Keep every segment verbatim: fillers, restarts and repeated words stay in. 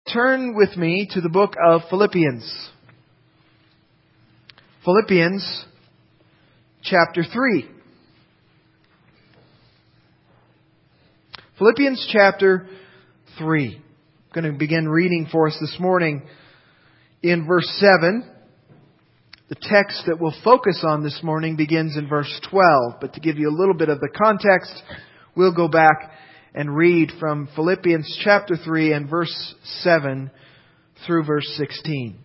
Turn with me to the book of Philippians. Philippians chapter three. Philippians chapter three. I'm going to begin reading for us this morning in verse seven. The text that we'll focus on this morning begins in verse twelve. But to give you a little bit of the context, we'll go back and read from Philippians chapter three and verse seven through verse sixteen.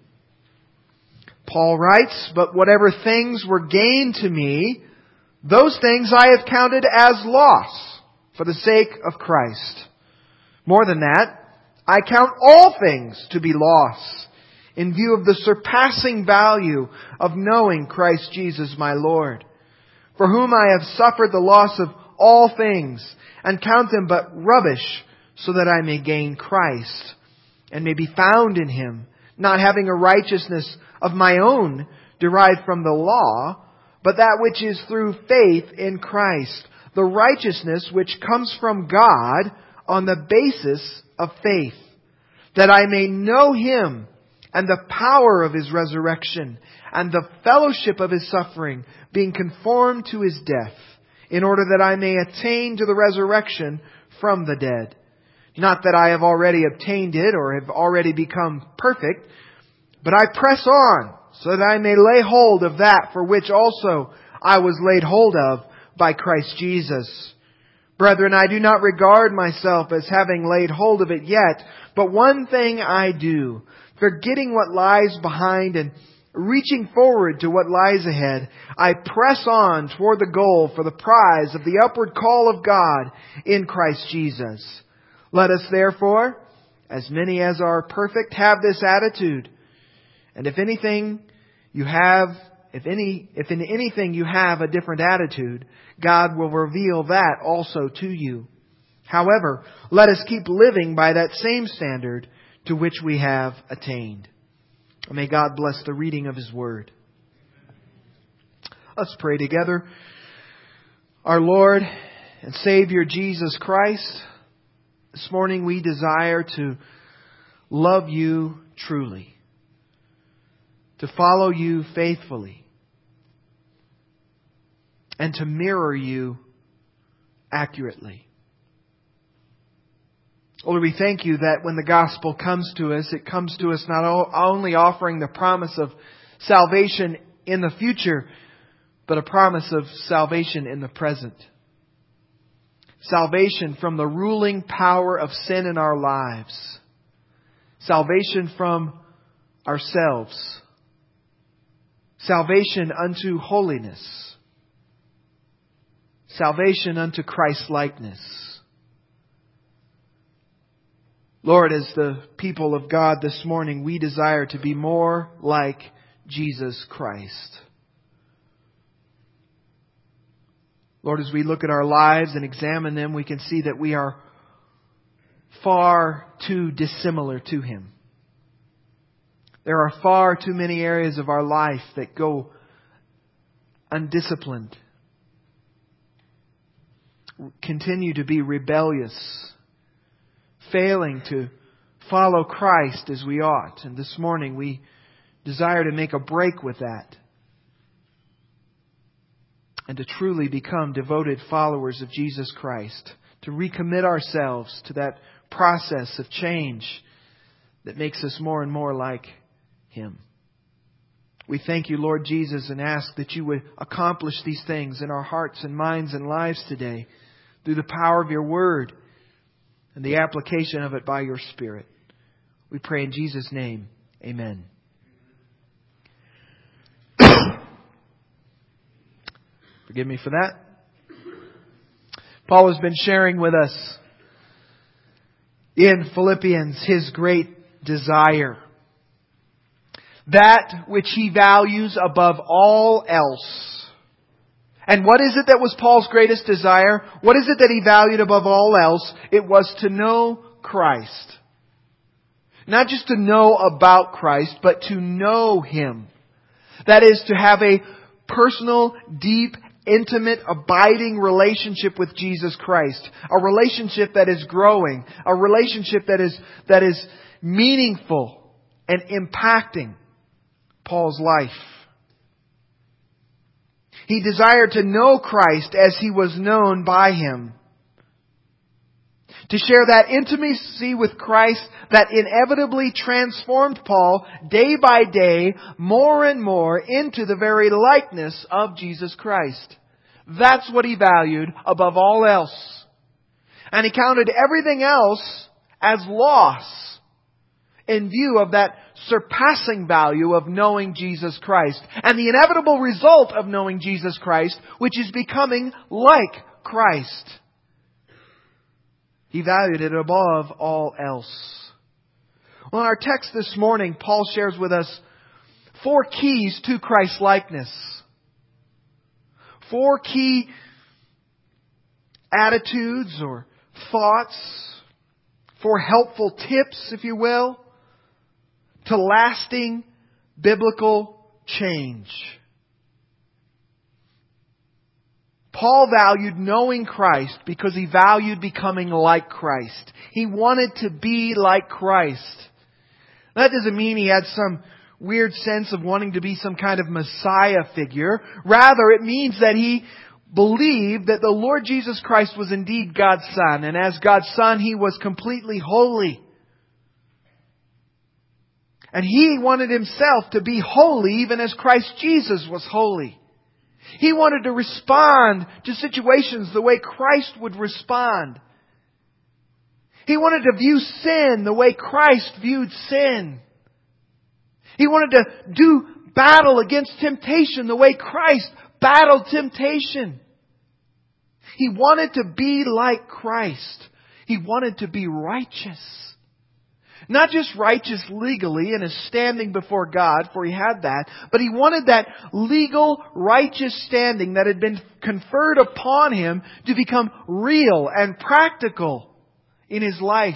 Paul writes, "But whatever things were gained to me, those things I have counted as loss for the sake of Christ. More than that, I count all things to be loss in view of the surpassing value of knowing Christ Jesus my Lord, for whom I have suffered the loss of all things, and count them but rubbish, so that I may gain Christ, and may be found in Him, not having a righteousness of my own derived from the law, but that which is through faith in Christ, the righteousness which comes from God on the basis of faith, that I may know Him and the power of His resurrection, and the fellowship of His suffering, being conformed to His death, in order that I may attain to the resurrection from the dead. Not that I have already obtained it or have already become perfect, but I press on so that I may lay hold of that for which also I was laid hold of by Christ Jesus. Brethren, I do not regard myself as having laid hold of it yet, but one thing I do, forgetting what lies behind and reaching forward to what lies ahead, I press on toward the goal for the prize of the upward call of God in Christ Jesus. Let us therefore, as many as are perfect, have this attitude. And if anything you have, if any, if in anything you have a different attitude, God will reveal that also to you. However, let us keep living by that same standard to which we have attained." May God bless the reading of His Word. Let's pray together. Our Lord and Savior Jesus Christ, this morning we desire to love You truly, to follow You faithfully, and to mirror You accurately. Lord, we thank You that when the gospel comes to us, it comes to us not only offering the promise of salvation in the future, but a promise of salvation in the present. Salvation from the ruling power of sin in our lives. Salvation from ourselves. Salvation unto holiness. Salvation unto Christ-likeness. Lord, as the people of God this morning, we desire to be more like Jesus Christ. Lord, as we look at our lives and examine them, we can see that we are far too dissimilar to Him. There are far too many areas of our life that go undisciplined, continue to be rebellious, failing to follow Christ as we ought. And this morning we desire to make a break with that and to truly become devoted followers of Jesus Christ, to recommit ourselves to that process of change that makes us more and more like Him. We thank You, Lord Jesus, and ask that You would accomplish these things in our hearts and minds and lives today through the power of Your Word and the application of it by Your Spirit. We pray in Jesus' name. Amen. Forgive me for that. Paul has been sharing with us in Philippians his great desire. That which he values above all else. And what is it that was Paul's greatest desire? What is it that he valued above all else? It was to know Christ. Not just to know about Christ, but to know Him. That is, to have a personal, deep, intimate, abiding relationship with Jesus Christ. A relationship that is growing. A relationship that is, that is meaningful and impacting Paul's life. He desired to know Christ as He was known by Him. To share that intimacy with Christ that inevitably transformed Paul day by day, more and more, into the very likeness of Jesus Christ. That's what he valued above all else. And he counted everything else as loss in view of that surpassing value of knowing Jesus Christ. And the inevitable result of knowing Jesus Christ, which is becoming like Christ. He valued it above all else. Well, in our text this morning, Paul shares with us four keys to Christ-likeness. Four key attitudes or thoughts. Four helpful tips, if you will, to lasting biblical change. Paul valued knowing Christ because he valued becoming like Christ. He wanted to be like Christ. That doesn't mean he had some weird sense of wanting to be some kind of Messiah figure. Rather, it means that he believed that the Lord Jesus Christ was indeed God's Son. And as God's Son, He was completely holy. And He wanted Himself to be holy even as Christ Jesus was holy. He wanted to respond to situations the way Christ would respond. He wanted to view sin the way Christ viewed sin. He wanted to do battle against temptation the way Christ battled temptation. He wanted to be like Christ. He wanted to be righteous. Not just righteous legally in His standing before God, for He had that, but He wanted that legal, righteous standing that had been conferred upon Him to become real and practical in His life.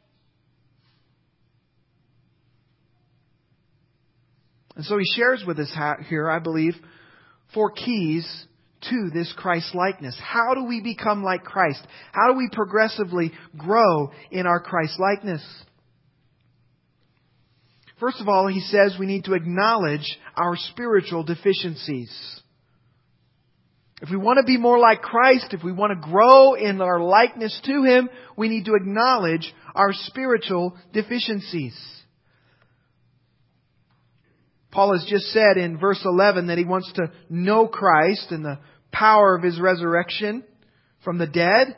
And so He shares with us here, I believe, four keys to this Christ-likeness. How do we become like Christ? How do we progressively grow in our Christ-likeness? First of all, he says we need to acknowledge our spiritual deficiencies. If we want to be more like Christ, if we want to grow in our likeness to Him, we need to acknowledge our spiritual deficiencies. Paul has just said in verse eleven that he wants to know Christ and the power of His resurrection from the dead.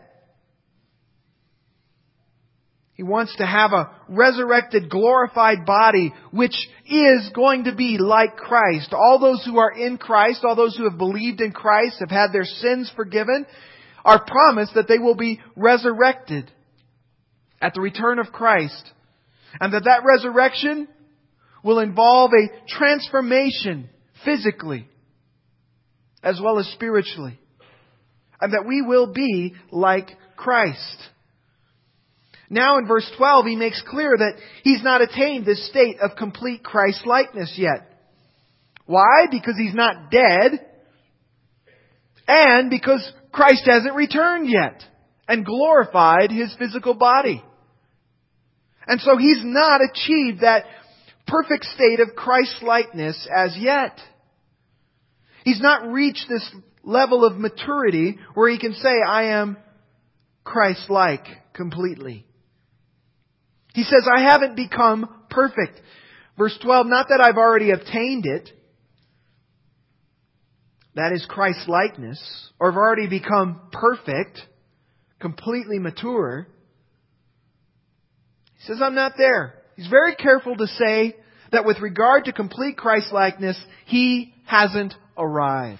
He wants to have a resurrected, glorified body, which is going to be like Christ. All those who are in Christ, all those who have believed in Christ, have had their sins forgiven, are promised that they will be resurrected at the return of Christ. And that that resurrection will involve a transformation physically as well as spiritually. And that we will be like Christ. Now in verse twelve, he makes clear that he's not attained this state of complete Christ-likeness yet. Why? Because he's not dead. And because Christ hasn't returned yet and glorified His physical body. And so he's not achieved that perfect state of Christ-likeness as yet. He's not reached this level of maturity where he can say, I am Christ-like completely. He says, I haven't become perfect. Verse twelve, not that I've already obtained it. That is Christ-likeness. Or have already become perfect, completely mature. He says, I'm not there. He's very careful to say that with regard to complete Christ-likeness, he hasn't arrived.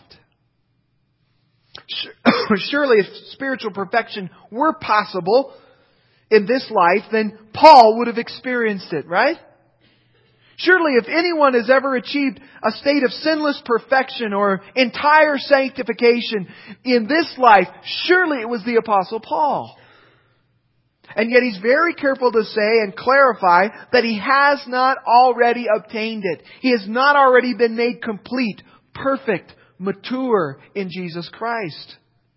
Surely if spiritual perfection were possible in this life, then Paul would have experienced it, right? Surely if anyone has ever achieved a state of sinless perfection or entire sanctification in this life, surely it was the Apostle Paul. And yet he's very careful to say and clarify that he has not already obtained it. He has not already been made complete, perfect, mature in Jesus Christ.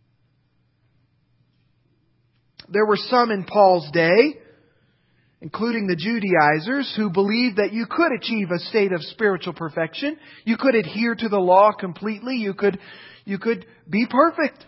There were some in Paul's day, including the Judaizers, who believed that you could achieve a state of spiritual perfection. You could adhere to the law completely. You could, you could be perfect.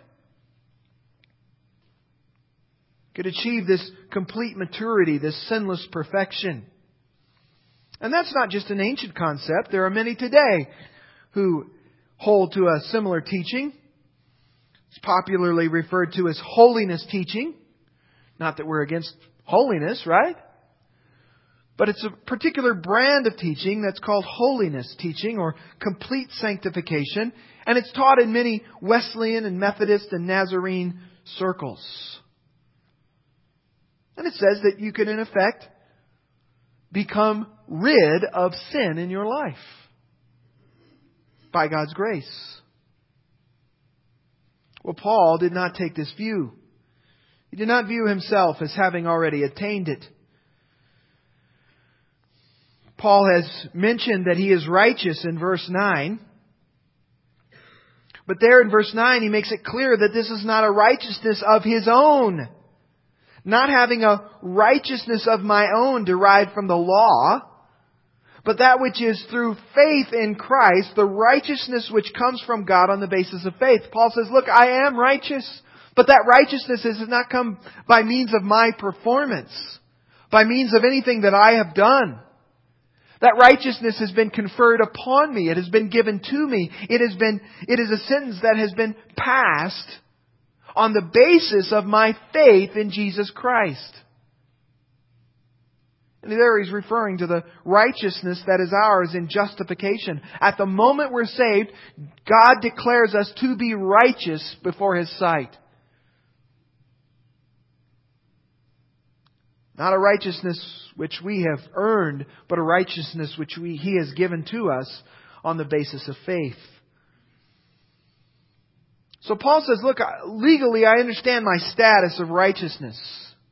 You could achieve this complete maturity, this sinless perfection. And that's not just an ancient concept. There are many today who hold to a similar teaching. It's popularly referred to as holiness teaching. Not that we're against holiness, right? But it's a particular brand of teaching that's called holiness teaching or complete sanctification. And it's taught in many Wesleyan and Methodist and Nazarene circles. And it says that you can, in effect, become rid of sin in your life by God's grace. Well, Paul did not take this view. He did not view himself as having already attained it. Paul has mentioned that he is righteous in verse nine. But there in verse nine he makes it clear that this is not a righteousness of his own. Not having a righteousness of my own derived from the law, but that which is through faith in Christ, the righteousness which comes from God on the basis of faith. Paul says, look, I am righteous, but that righteousness has not come by means of my performance, by means of anything that I have done. That righteousness has been conferred upon me. It has been given to me. It has been, it is a sentence that has been passed on the basis of my faith in Jesus Christ. And there he's referring to the righteousness that is ours in justification. At the moment we're saved, God declares us to be righteous before His sight. Not a righteousness which we have earned, but a righteousness which we, He has given to us on the basis of faith. So Paul says, look, legally I understand my status of righteousness.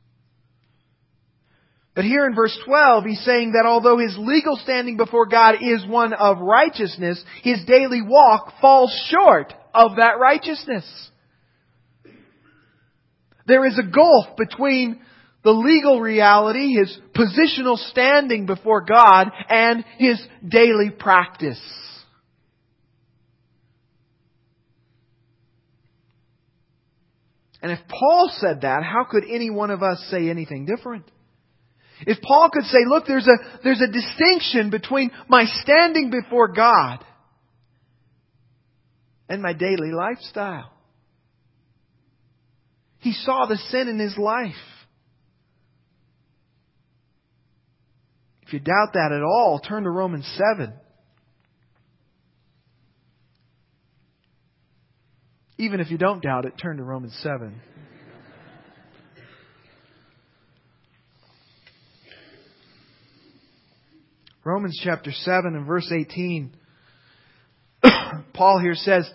But here in verse twelve, he's saying that although his legal standing before God is one of righteousness, his daily walk falls short of that righteousness. There is a gulf between the legal reality, his positional standing before God, and his daily practice. And if Paul said that, how could any one of us say anything different? If Paul could say, look, there's a, there's a distinction between my standing before God and my daily lifestyle. He saw the sin in his life. If you doubt that at all, turn to Romans seven. Even if you don't doubt it, turn to Romans seven. Romans chapter seven and verse eighteen. Paul here says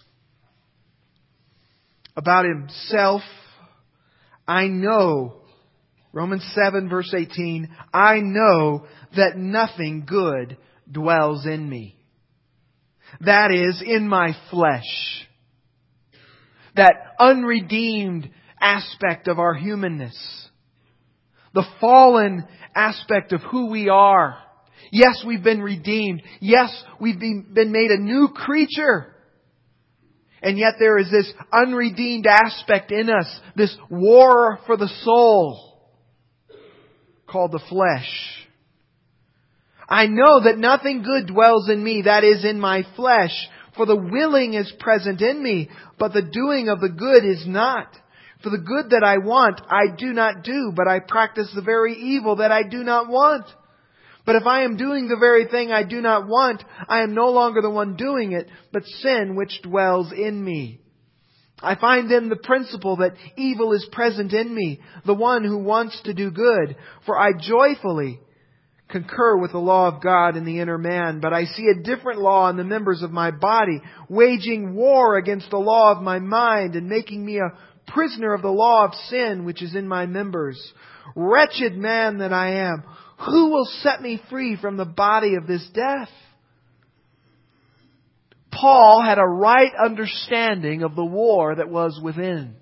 about himself, I know, Romans seven verse eighteen, I know that nothing good dwells in me. That is, in my flesh. That unredeemed aspect of our humanness. The fallen aspect of who we are. Yes, we've been redeemed. Yes, we've been made a new creature. And yet there is this unredeemed aspect in us, this war for the soul, called the flesh. I know that nothing good dwells in me, that is, in my flesh. For the willing is present in me, but the doing of the good is not. For the good that I want, I do not do, but I practice the very evil that I do not want. But if I am doing the very thing I do not want, I am no longer the one doing it, but sin which dwells in me. I find then the principle that evil is present in me, the one who wants to do good. For I joyfully concur with the law of God in the inner man, but I see a different law in the members of my body, waging war against the law of my mind and making me a prisoner of the law of sin which is in my members. Wretched man that I am! Who will set me free from the body of this death? Paul had a right understanding of the war that was within.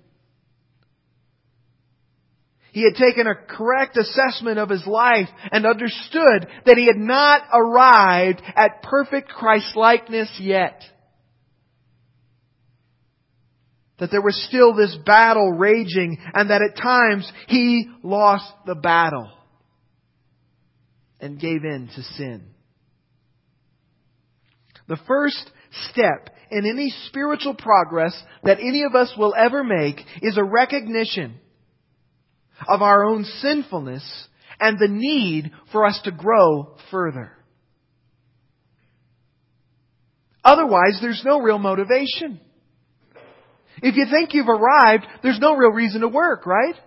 He had taken a correct assessment of his life and understood that he had not arrived at perfect Christ-likeness yet. That there was still this battle raging and that at times he lost the battle and gave in to sin. The first step in any spiritual progress that any of us will ever make is a recognition of our own sinfulness and the need for us to grow further. Otherwise, there's no real motivation. If you think you've arrived, there's no real reason to work, right?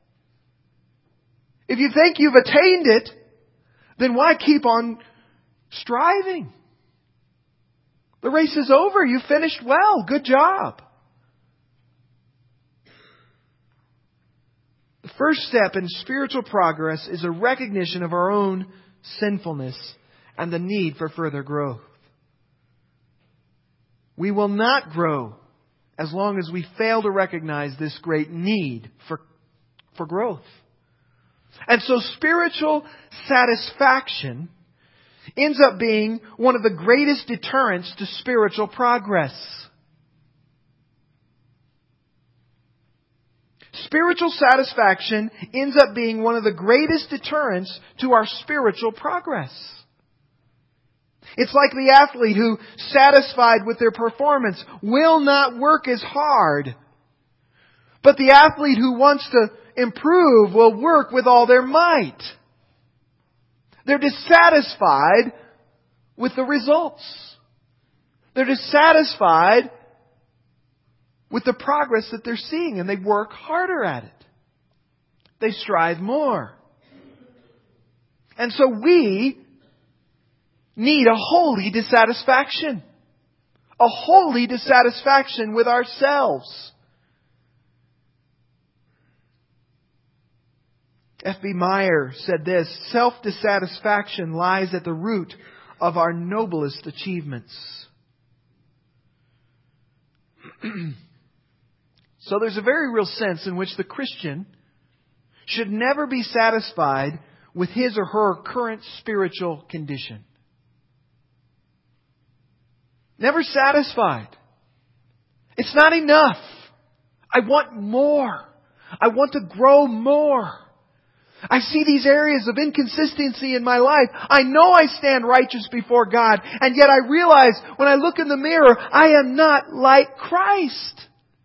If you think you've attained it, then why keep on striving? The race is over. You finished well. Good job. The first step in spiritual progress is a recognition of our own sinfulness and the need for further growth. We will not grow as long as we fail to recognize this great need for, for growth. And so spiritual satisfaction ends up being one of the greatest deterrents to spiritual progress. Spiritual satisfaction ends up being one of the greatest deterrents to our spiritual progress. It's like the athlete who, satisfied with their performance, will not work as hard. But the athlete who wants to improve will work with all their might. They're dissatisfied with the results. They're dissatisfied with the progress that they're seeing, and they work harder at it. They strive more. And so we need a holy dissatisfaction. A holy dissatisfaction with ourselves. F B Meyer said this: self-dissatisfaction lies at the root of our noblest achievements. So there's a very real sense in which the Christian should never be satisfied with his or her current spiritual condition. Never satisfied. It's not enough. I want more. I want to grow more. I see these areas of inconsistency in my life. I know I stand righteous before God, and yet I realize when I look in the mirror, I am not like Christ.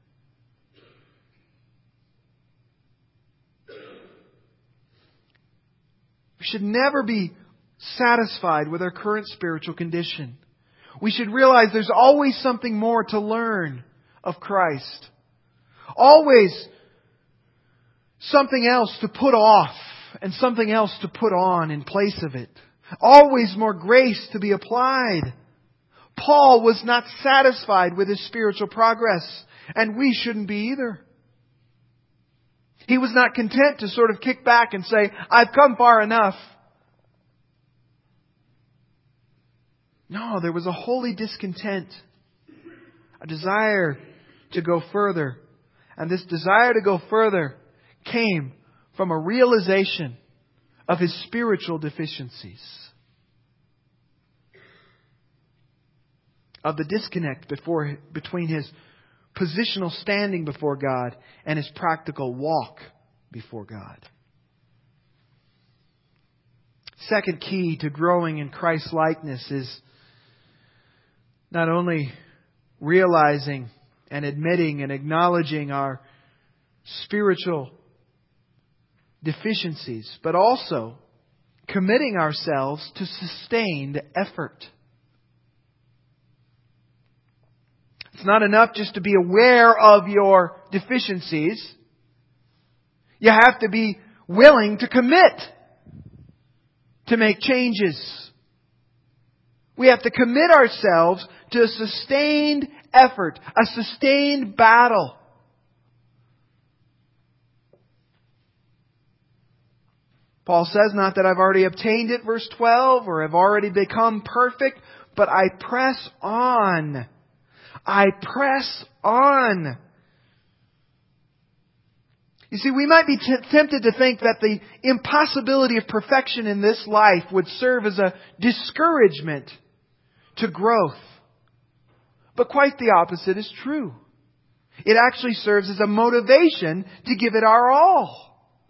We should never be satisfied with our current spiritual condition. We should realize there's always something more to learn of Christ. Always something else to put off and something else to put on in place of it. Always more grace to be applied. Paul was not satisfied with his spiritual progress, and we shouldn't be either. He was not content to sort of kick back and say, I've come far enough. No, there was a holy discontent, a desire to go further. And this desire to go further came from a realization of his spiritual deficiencies, of the disconnect before, between his positional standing before God and his practical walk before God. Second key to growing in Christ's likeness is not only realizing and admitting and acknowledging our spiritual deficiencies, but also committing ourselves to sustained effort. It's not enough just to be aware of your deficiencies. You have to be willing to commit to make changes. We have to commit ourselves to a sustained effort, a sustained battle. Paul says, not that I've already obtained it, verse twelve, or have already become perfect, but I press on I press on. You see, we might be t- tempted to think that the impossibility of perfection in this life would serve as a discouragement to growth. But quite the opposite is true. It actually serves as a motivation to give it our all.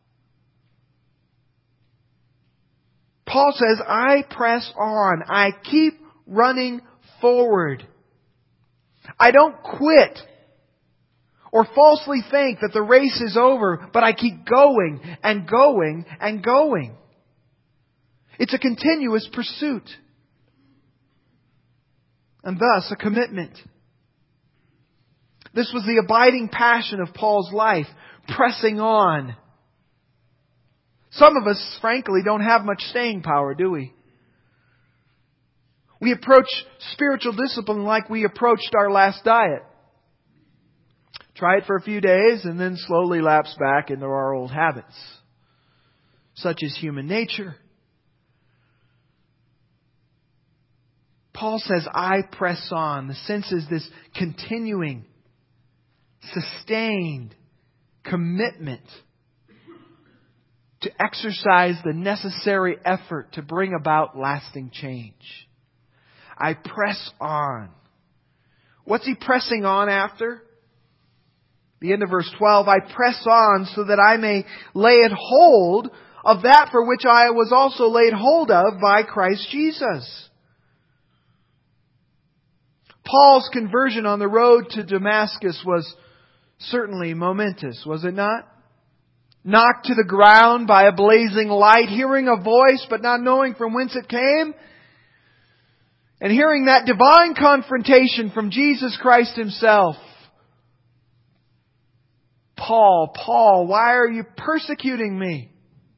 Paul says, I press on. I keep running forward. I don't quit or falsely think that the race is over, but I keep going and going and going. It's a continuous pursuit. And thus a commitment. This was the abiding passion of Paul's life, pressing on. Some of us, frankly, don't have much staying power, do we? We approach spiritual discipline like we approached our last diet. Try it for a few days and then slowly lapse back into our old habits. Such is human nature. Paul says, I press on. The sense is this continuing, sustained commitment to exercise the necessary effort to bring about lasting change. I press on. What's he pressing on after? The end of verse twelve, I press on so that I may lay it hold of that for which I was also laid hold of by Christ Jesus. Paul's conversion on the road to Damascus was certainly momentous, was it not? Knocked to the ground by a blazing light, hearing a voice but not knowing from whence it came, and hearing that divine confrontation from Jesus Christ Himself. Paul, Paul, why are you persecuting me?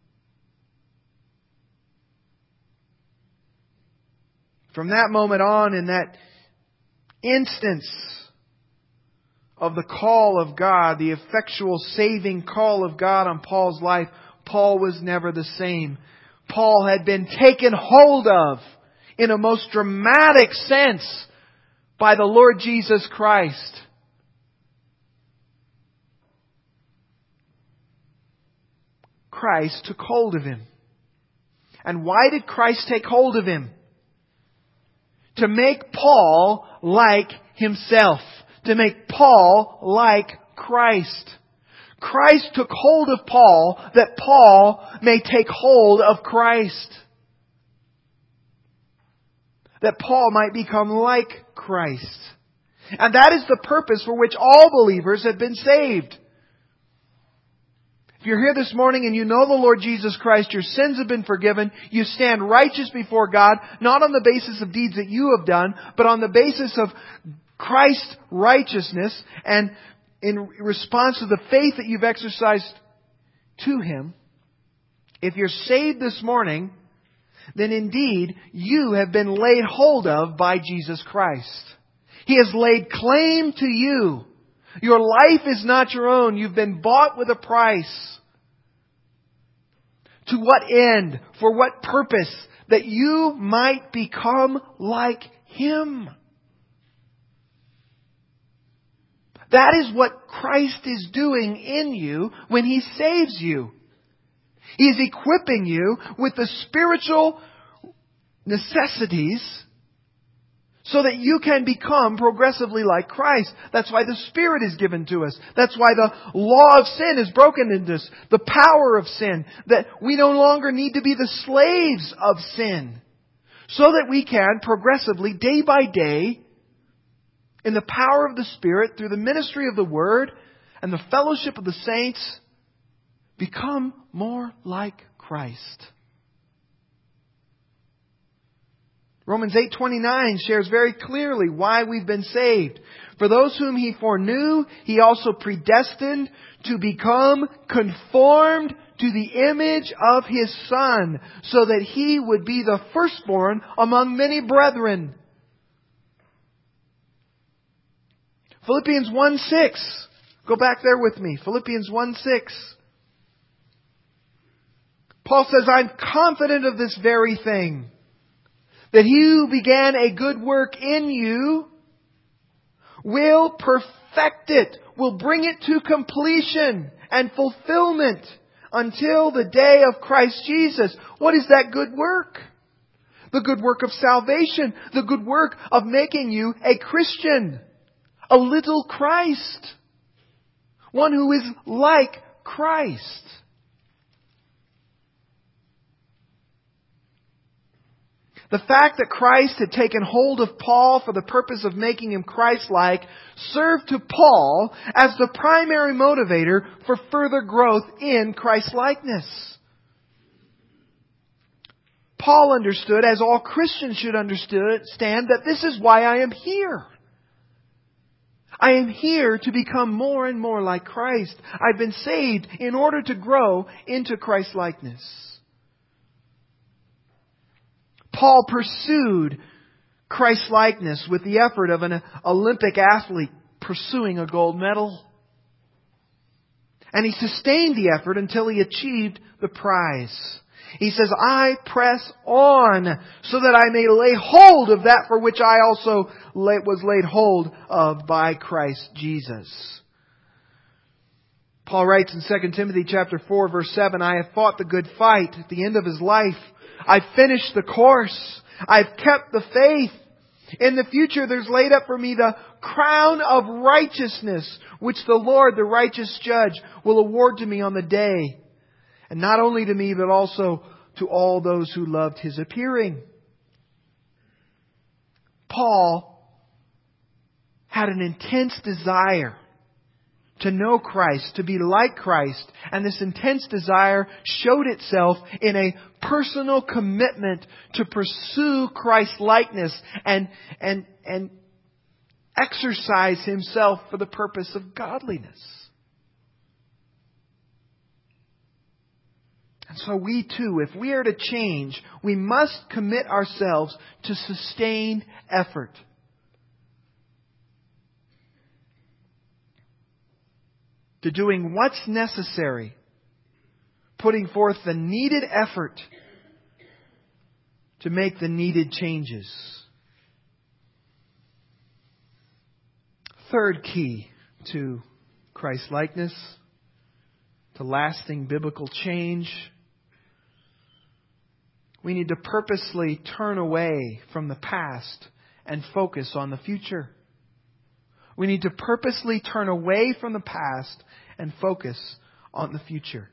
From that moment on, in that instance of the call of God, the effectual saving call of God on Paul's life, Paul was never the same. Paul had been taken hold of in a most dramatic sense by the Lord Jesus Christ. Christ took hold of him. And why did Christ take hold of him? To make Paul like Himself. To make Paul like Christ. Christ took hold of Paul that Paul may take hold of Christ. That Paul might become like Christ. And that is the purpose for which all believers have been saved. If you're here this morning and you know the Lord Jesus Christ, your sins have been forgiven, you stand righteous before God, not on the basis of deeds that you have done, but on the basis of Christ's righteousness, and in response to the faith that you've exercised to Him. If you're saved this morning, then indeed you have been laid hold of by Jesus Christ. He has laid claim to you. Your life is not your own. You've been bought with a price. To what end? For what purpose? That you might become like Him. That is what Christ is doing in you when He saves you. He is equipping you with the spiritual necessities so that you can become progressively like Christ. That's why the Spirit is given to us. That's why the law of sin is broken into us. The power of sin. That we no longer need to be the slaves of sin. So that we can progressively, day by day, in the power of the Spirit, through the ministry of the Word and the fellowship of the saints, become more like Christ. Romans eight twenty-nine shares very clearly why we've been saved. For those whom He foreknew, He also predestined to become conformed to the image of His Son, so that He would be the firstborn among many brethren. Philippians one six. Go back there with me. Philippians one six. Paul says, I'm confident of this very thing, that He who began a good work in you will perfect it, will bring it to completion and fulfillment until the day of Christ Jesus. What is that good work? The good work of salvation. The good work of making you a Christian. A little Christ. One who is like Christ. The fact that Christ had taken hold of Paul for the purpose of making him Christ-like served to Paul as the primary motivator for further growth in Christ-likeness. Paul understood, as all Christians should understand, that this is why I am here. I am here to become more and more like Christ. I've been saved in order to grow into Christ-likeness. Paul pursued Christ-likeness with the effort of an Olympic athlete pursuing a gold medal. And he sustained the effort until he achieved the prize. He says, I press on so that I may lay hold of that for which I also was laid hold of by Christ Jesus. Paul writes in Second Timothy chapter four, verse seven, I have fought the good fight. At the end of his life, I've finished the course. I've kept the faith. In the future, there's laid up for me the crown of righteousness, which the Lord, the righteous judge, will award to me on the day. And not only to me, but also to all those who loved His appearing. Paul had an intense desire to know Christ, to be like Christ. And this intense desire showed itself in a personal commitment to pursue Christ-likeness and, and, and exercise himself for the purpose of godliness. And so we too, if we are to change, we must commit ourselves to sustained effort. To doing what's necessary, putting forth the needed effort to make the needed changes. Third key to Christ-likeness, to lasting biblical change. We need to purposely turn away from the past and focus on the future. We need to purposely turn away from the past and focus on the future.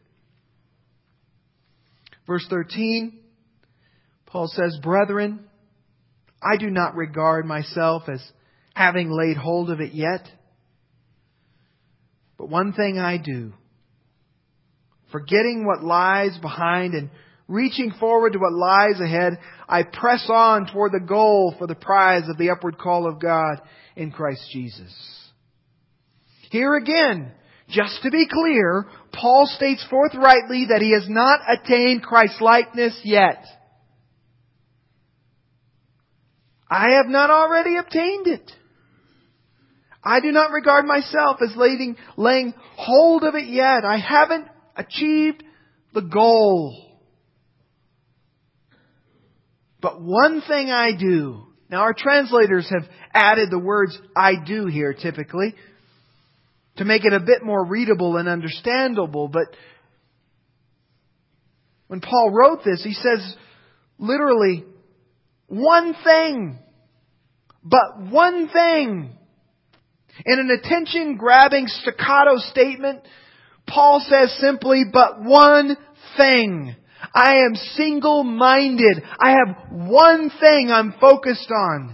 Verse thirteen, Paul says, Brethren, I do not regard myself as having laid hold of it yet. But one thing I do, forgetting what lies behind and reaching forward to what lies ahead, I press on toward the goal for the prize of the upward call of God in Christ Jesus. Here again, just to be clear, Paul states forthrightly that he has not attained Christ-likeness yet. I have not already obtained it. I do not regard myself as laying, laying hold of it yet. I haven't achieved the goal. But one thing I do. Now our translators have added the words I do here typically to make it a bit more readable and understandable. But when Paul wrote this, he says literally one thing. But one thing. In an attention-grabbing staccato statement, Paul says simply, but one thing. I am single-minded. I have one thing I'm focused on.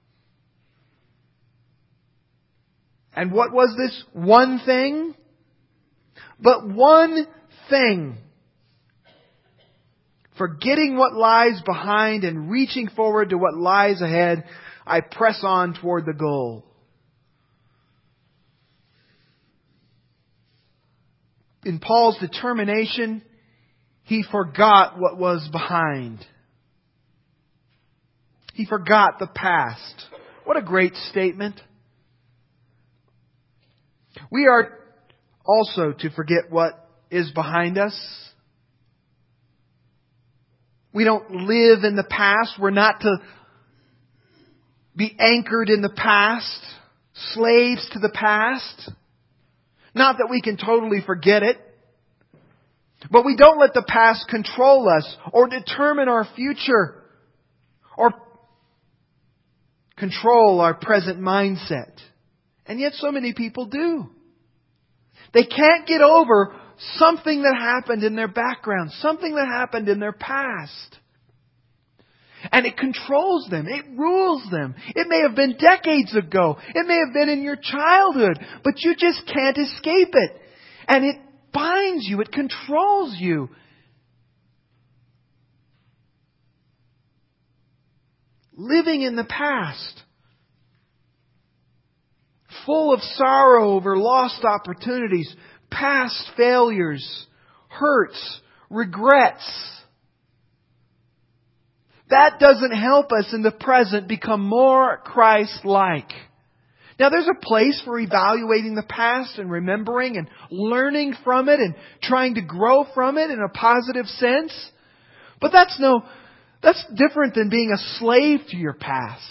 And what was this one thing? But one thing. Forgetting what lies behind and reaching forward to what lies ahead, I press on toward the goal. In Paul's determination, he forgot what was behind. He forgot the past. What a great statement. We are also to forget what is behind us. We don't live in the past. We're not to be anchored in the past. slaves to the past. Not that we can totally forget it, but we don't let the past control us or determine our future or control our present mindset. And yet so many people do. They can't get over something that happened in their background, something that happened in their past. And it controls them. It rules them. It may have been decades ago. It may have been in your childhood. But you just can't escape it. And it binds you. It controls you. Living in the past, full of sorrow over lost opportunities, past failures, hurts, regrets. That doesn't help us in the present become more Christ-like. Now there's a place for evaluating the past and remembering and learning from it and trying to grow from it in a positive sense. But that's no, that's different than being a slave to your past.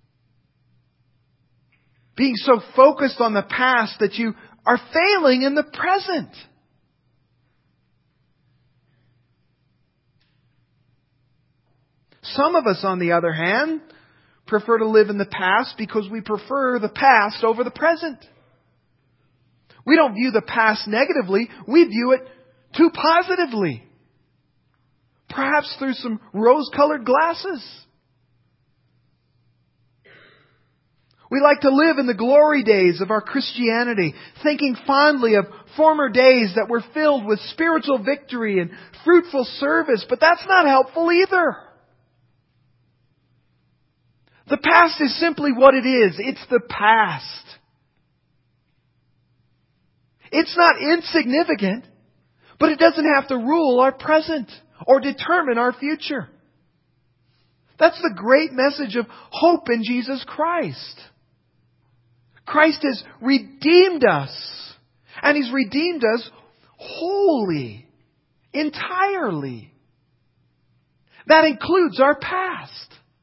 Being so focused on the past that you are failing in the present. Some of us, on the other hand, prefer to live in the past because we prefer the past over the present. We don't view the past negatively. We view it too positively. Perhaps through some rose-colored glasses. We like to live in the glory days of our Christianity, thinking fondly of former days that were filled with spiritual victory and fruitful service. But that's not helpful either. The past is simply what it is. It's the past. It's not insignificant, but it doesn't have to rule our present or determine our future. That's the great message of hope in Jesus Christ. Christ has redeemed us, and He's redeemed us wholly, entirely. That includes our past.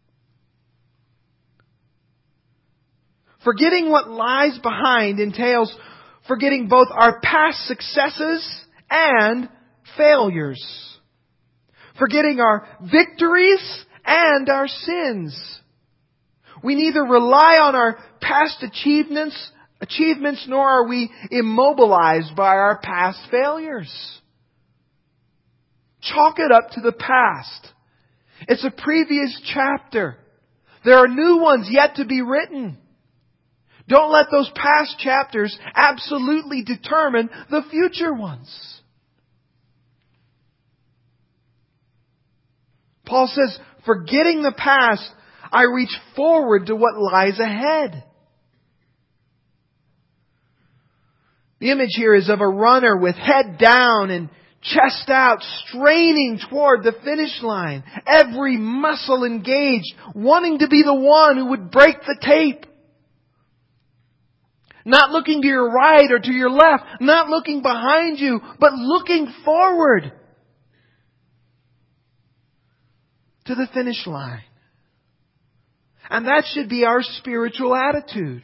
Forgetting what lies behind entails forgetting both our past successes and failures. Forgetting our victories and our sins. We neither rely on our past achievements, achievements, nor are we immobilized by our past failures. Chalk it up to the past. It's a previous chapter. There are new ones yet to be written. Don't let those past chapters absolutely determine the future ones. Paul says, forgetting the past, I reach forward to what lies ahead. The image here is of a runner with head down and chest out, straining toward the finish line. Every muscle engaged, wanting to be the one who would break the tape. Not looking to your right or to your left. Not looking behind you, but looking forward to the finish line. And that should be our spiritual attitude.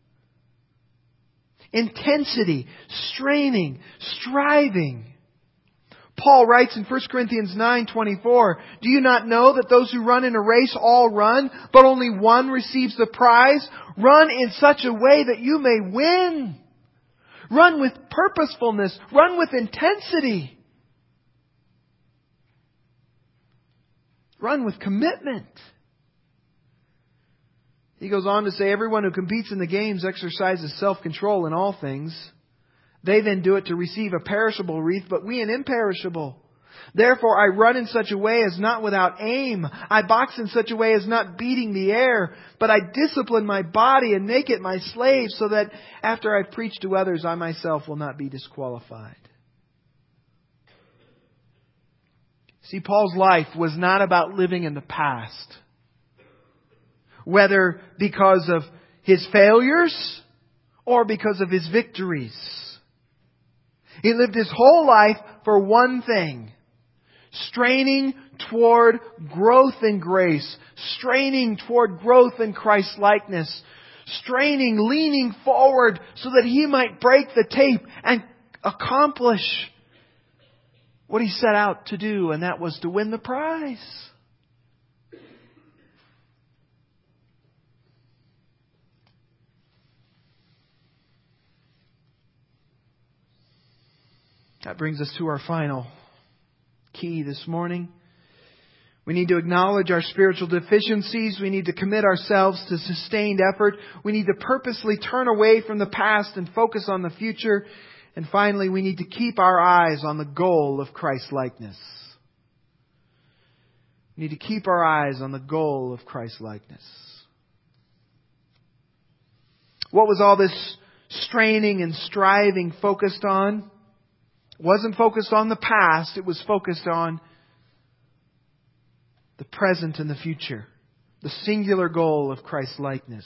Intensity, straining, striving. Paul writes in First Corinthians nine twenty-four, do you not know that those who run in a race all run, but only one receives the prize? Run in such a way that you may win. Run with purposefulness. Run with intensity. Run with commitment. He goes on to say, everyone who competes in the games exercises self-control in all things. They then do it to receive a perishable wreath, but we an imperishable. Therefore I run in such a way as not without aim. I box in such a way as not beating the air. But I discipline my body and make it my slave, so that after I've preached to others, I myself will not be disqualified. See, Paul's life was not about living in the past. Whether because of his failures or because of his victories. He lived his whole life for one thing. Straining toward growth in grace. Straining toward growth in Christ-likeness. straining, leaning forward so that he might break the tape and accomplish what he set out to do, and that was to win the prize. That brings us to our final key this morning. We need to acknowledge our spiritual deficiencies. We need to commit ourselves to sustained effort. We need to purposely turn away from the past and focus on the future. And finally, we need to keep our eyes on the goal of Christ-likeness. We need to keep our eyes on the goal of Christ-likeness. What was all this straining and striving focused on? It wasn't focused on the past. It was focused on the present and the future. The singular goal of Christ-likeness.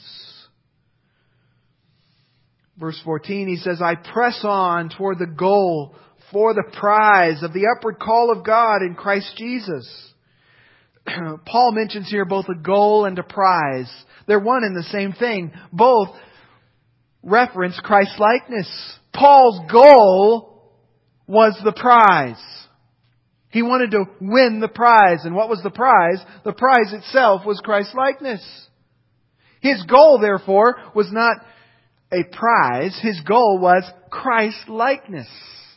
Verse fourteen, he says, I press on toward the goal for the prize of the upward call of God in Christ Jesus. Paul mentions here both a goal and a prize. They're one and the same thing. Both reference Christ-likeness. Paul's goal was the prize. He wanted to win the prize. And what was the prize? The prize itself was Christ-likeness. His goal, therefore, was not a prize. His goal was Christ-likeness.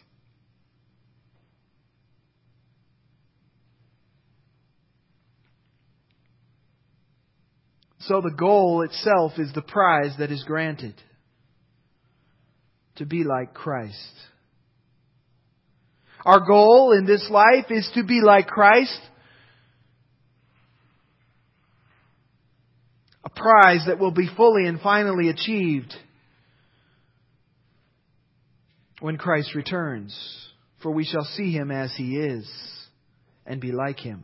So the goal itself is the prize that is granted. To be like Christ. Our goal in this life is to be like Christ. A prize that will be fully and finally achieved when Christ returns. For we shall see Him as He is and be like Him.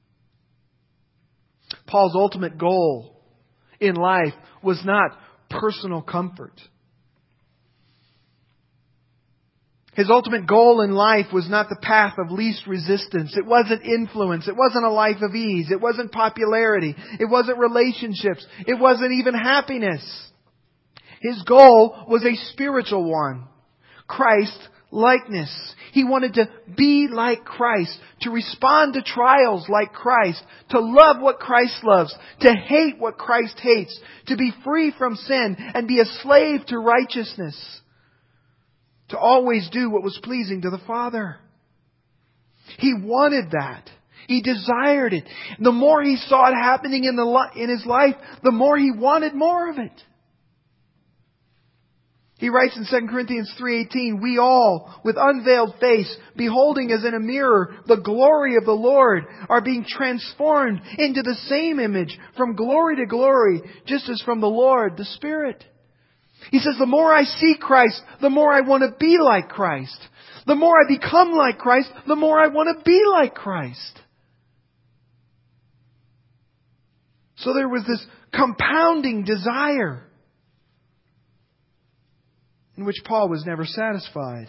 Paul's ultimate goal in life was not personal comfort. His ultimate goal in life was not the path of least resistance. It wasn't influence. It wasn't a life of ease. It wasn't popularity. It wasn't relationships. It wasn't even happiness. His goal was a spiritual one. Christ-likeness. He wanted to be like Christ, to respond to trials like Christ, to love what Christ loves, to hate what Christ hates, to be free from sin and be a slave to righteousness. To always do what was pleasing to the Father. He wanted that. He desired it. The more he saw it happening in the in his life, the more he wanted more of it. He writes in Second Corinthians three eighteen, we all, with unveiled face, beholding as in a mirror the glory of the Lord, are being transformed into the same image from glory to glory, just as from the Lord, the Spirit. He says, the more I see Christ, the more I want to be like Christ. The more I become like Christ, the more I want to be like Christ. So there was this compounding desire in which Paul was never satisfied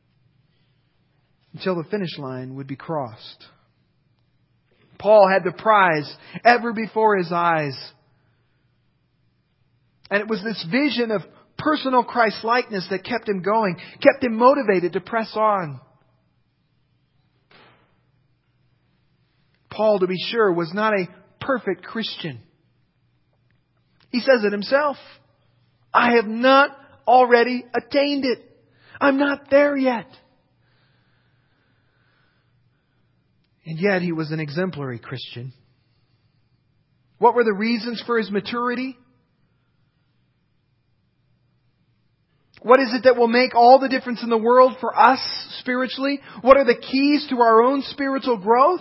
until the finish line would be crossed. Paul had the prize ever before his eyes. And it was this vision of personal Christ-likeness that kept him going, kept him motivated to press on. Paul, to be sure, was not a perfect Christian. He says it himself. I have not already attained it. I'm not there yet. And yet he was an exemplary Christian. What were the reasons for his maturity? What is it that will make all the difference in the world for us spiritually? What are the keys to our own spiritual growth?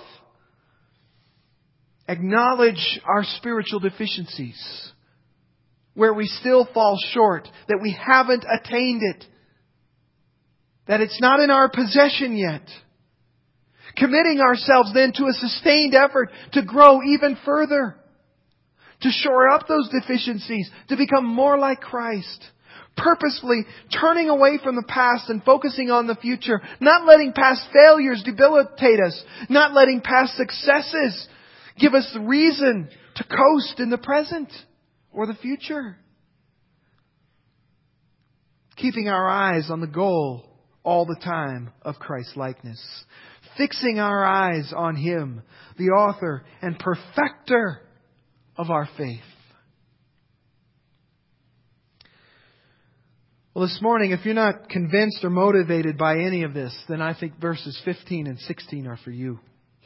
Acknowledge our spiritual deficiencies. Where we still fall short. That we haven't attained it. That it's not in our possession yet. Committing ourselves then to a sustained effort to grow even further. To shore up those deficiencies. To become more like Christ. Purposefully turning away from the past and focusing on the future. Not letting past failures debilitate us. Not letting past successes give us the reason to coast in the present or the future. keeping our eyes on the goal all the time of Christ-likeness. Fixing our eyes on Him, the author and perfecter of our faith. Well, this morning, if you're not convinced or motivated by any of this, then I think verses fifteen and sixteen are for you.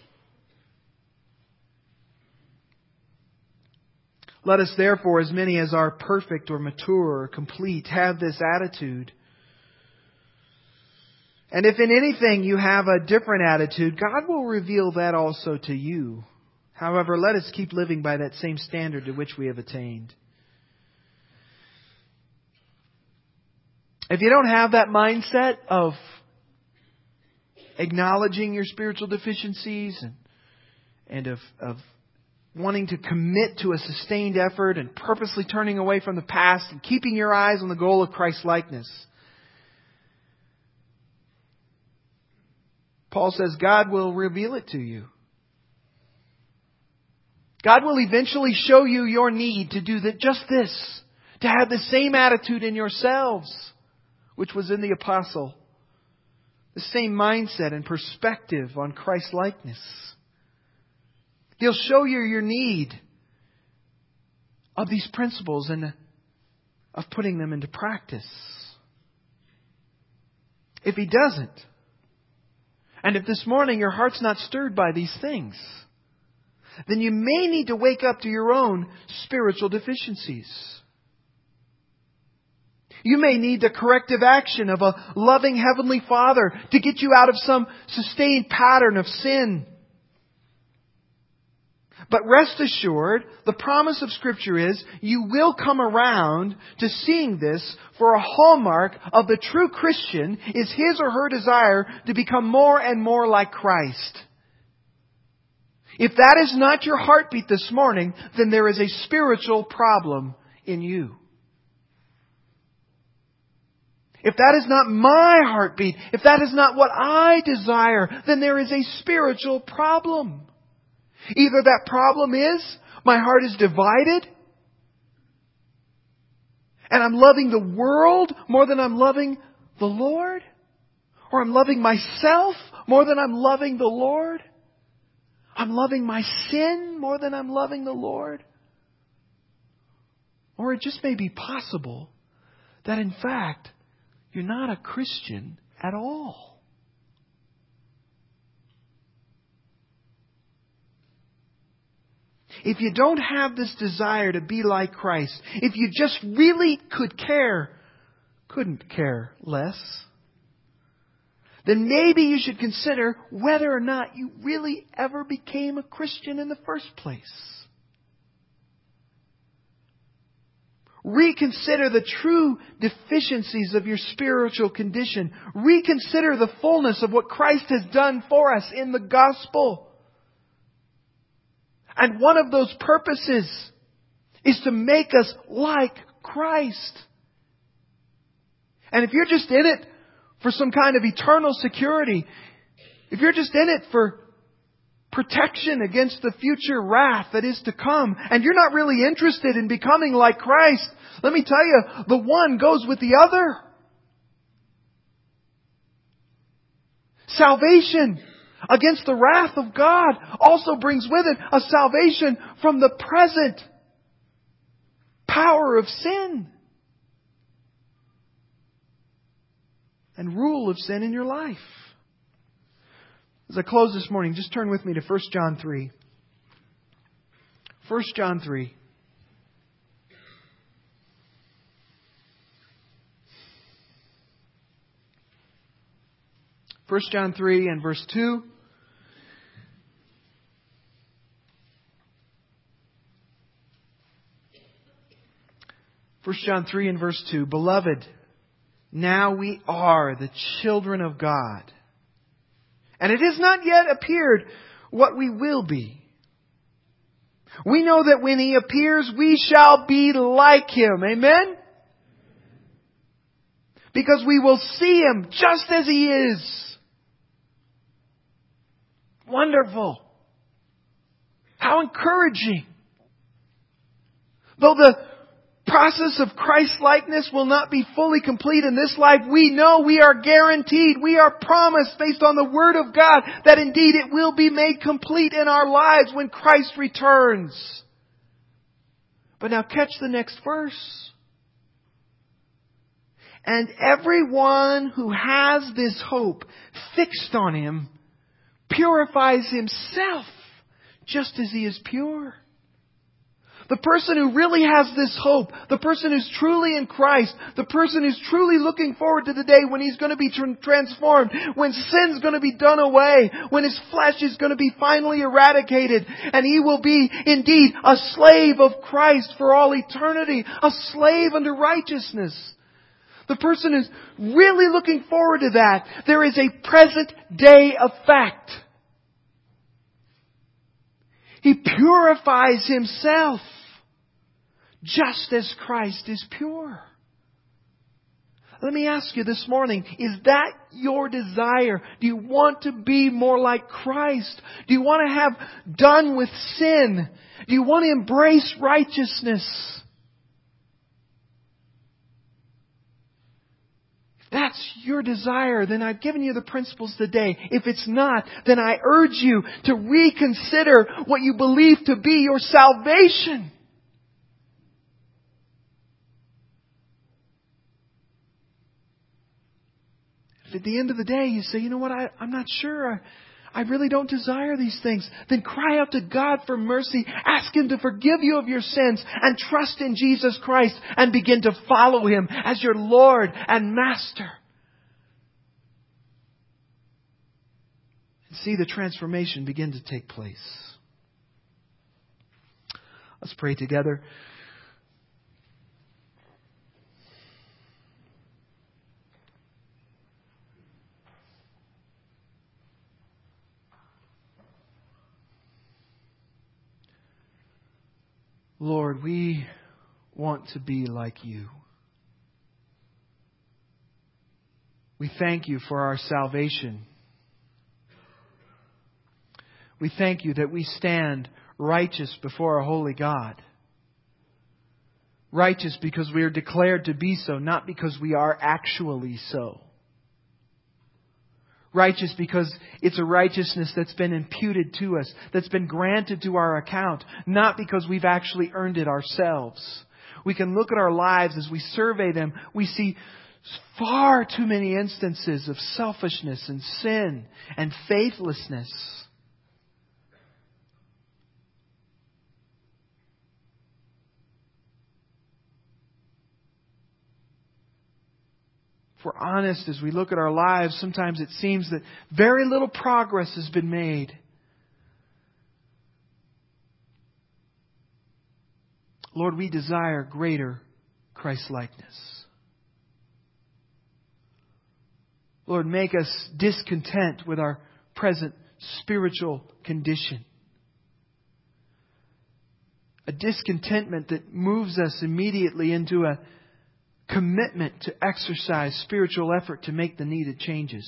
Let us therefore, as many as are perfect or mature or complete, have this attitude. And if in anything you have a different attitude, God will reveal that also to you. However, let us keep living by that same standard to which we have attained. If you don't have that mindset of acknowledging your spiritual deficiencies and, and of, of wanting to commit to a sustained effort and purposely turning away from the past and keeping your eyes on the goal of Christ-likeness, Paul says God will reveal it to you. God will eventually show you your need to do that, just this, to have the same attitude in yourselves, which was in the apostle. The same mindset and perspective on Christ-likeness. He'll show you your need of these principles and of putting them into practice. If He doesn't, and if this morning your heart's not stirred by these things, then you may need to wake up to your own spiritual deficiencies. You may need the corrective action of a loving Heavenly Father to get you out of some sustained pattern of sin. But rest assured, the promise of Scripture is you will come around to seeing this, for a hallmark of the true Christian is his or her desire to become more and more like Christ. If that is not your heartbeat this morning, then there is a spiritual problem in you. If that is not my heartbeat, if that is not what I desire, then there is a spiritual problem. Either that problem is my heart is divided and I'm loving the world more than I'm loving the Lord, or I'm loving myself more than I'm loving the Lord. I'm loving my sin more than I'm loving the Lord. Or it just may be possible that in fact you're not a Christian at all. If you don't have this desire to be like Christ, if you just really could care, couldn't care less, then maybe you should consider whether or not you really ever became a Christian in the first place. Reconsider the true deficiencies of your spiritual condition. Reconsider the fullness of what Christ has done for us in the gospel. And one of those purposes is to make us like Christ. And if you're just in it for some kind of eternal security, if you're just in it for protection against the future wrath that is to come, and you're not really interested in becoming like Christ, let me tell you, the one goes with the other. Salvation against the wrath of God also brings with it a salvation from the present power of sin and rule of sin in your life. As I close this morning, just turn with me to First John three. First John three. First John three and verse two. First John three and verse two. Beloved, now we are the children of God. And it has not yet appeared what we will be. We know that when He appears, we shall be like Him. Amen? Because we will see Him just as He is. Wonderful. How encouraging. Though the process of Christ-likeness will not be fully complete in this life, we know we are guaranteed, we are promised based on the Word of God that indeed it will be made complete in our lives when Christ returns. But now catch the next verse. And everyone who has this hope fixed on Him purifies himself just as He is pure. The person who really has this hope, the person who's truly in Christ, the person who's truly looking forward to the day when he's going to be transformed, when sin's going to be done away, when his flesh is going to be finally eradicated, and he will be indeed a slave of Christ for all eternity, a slave unto righteousness. The person who's really looking forward to that, there is a present day effect. He purifies himself just as Christ is pure. Let me ask you this morning, is that your desire? Do you want to be more like Christ? Do you want to have done with sin? Do you want to embrace righteousness? If that's your desire, then I've given you the principles today. If it's not, then I urge you to reconsider what you believe to be your salvation. If at the end of the day you say, you know what, I, I'm not sure. I, I really don't desire these things. Then cry out to God for mercy. Ask Him to forgive you of your sins and trust in Jesus Christ and begin to follow Him as your Lord and Master. And see the transformation begin to take place. Let's pray together. Lord, we want to be like You. We thank You for our salvation. We thank You that we stand righteous before a holy God. Righteous because we are declared to be so, not because we are actually so. Righteous because it's a righteousness that's been imputed to us, that's been granted to our account, not because we've actually earned it ourselves. We can look at our lives as we survey them. We see far too many instances of selfishness and sin and faithlessness. If we're honest, as we look at our lives, sometimes it seems that very little progress has been made. Lord, we desire greater Christ-likeness. Lord, make us discontent with our present spiritual condition. A discontentment that moves us immediately into a commitment to exercise spiritual effort to make the needed changes.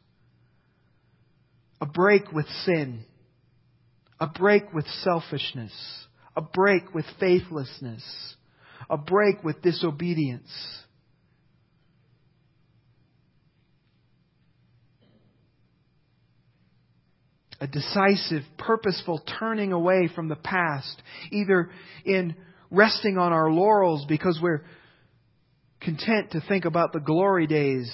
A break with sin. A break with selfishness. A break with faithlessness. A break with disobedience. A decisive, purposeful turning away from the past, either in resting on our laurels because we're content to think about the glory days,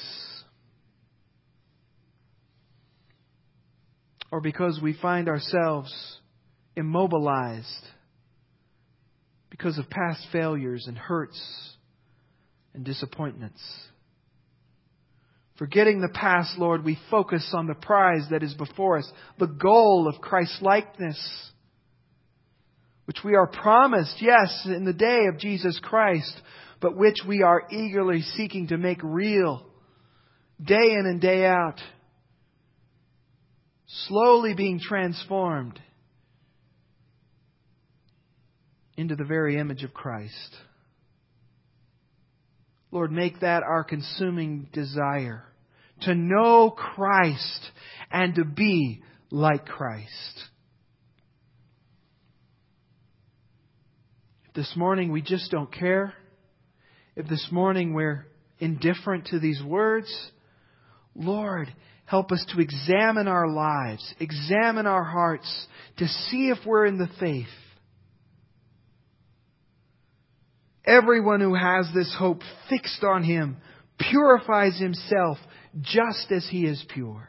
or because we find ourselves immobilized because of past failures and hurts and disappointments. Forgetting the past, Lord, we focus on the prize that is before us, the goal of Christ-likeness, which we are promised, yes, in the day of Jesus Christ, but which we are eagerly seeking to make real, day in and day out, slowly being transformed into the very image of Christ. Lord, make that our consuming desire, to know Christ and to be like Christ. If this morning we just don't care, If this morning we're indifferent to these words, Lord, help us to examine our lives, examine our hearts, to see if we're in the faith. Everyone who has this hope fixed on Him purifies himself just as He is pure.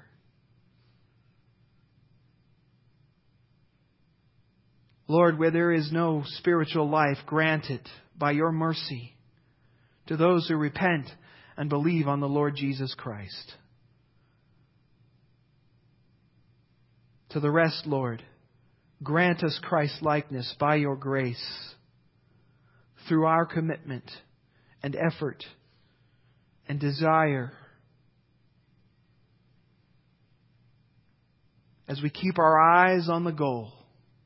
Lord, where there is no spiritual life, grant it by Your mercy to those who repent and believe on the Lord Jesus Christ. To the rest, Lord, grant us Christ-likeness by Your grace through our commitment and effort and desire as we keep our eyes on the goal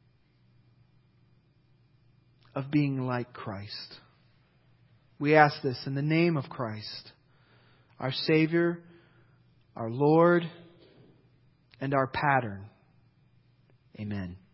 of being like Christ. We ask this in the name of Christ, our Savior, our Lord, and our pattern. Amen.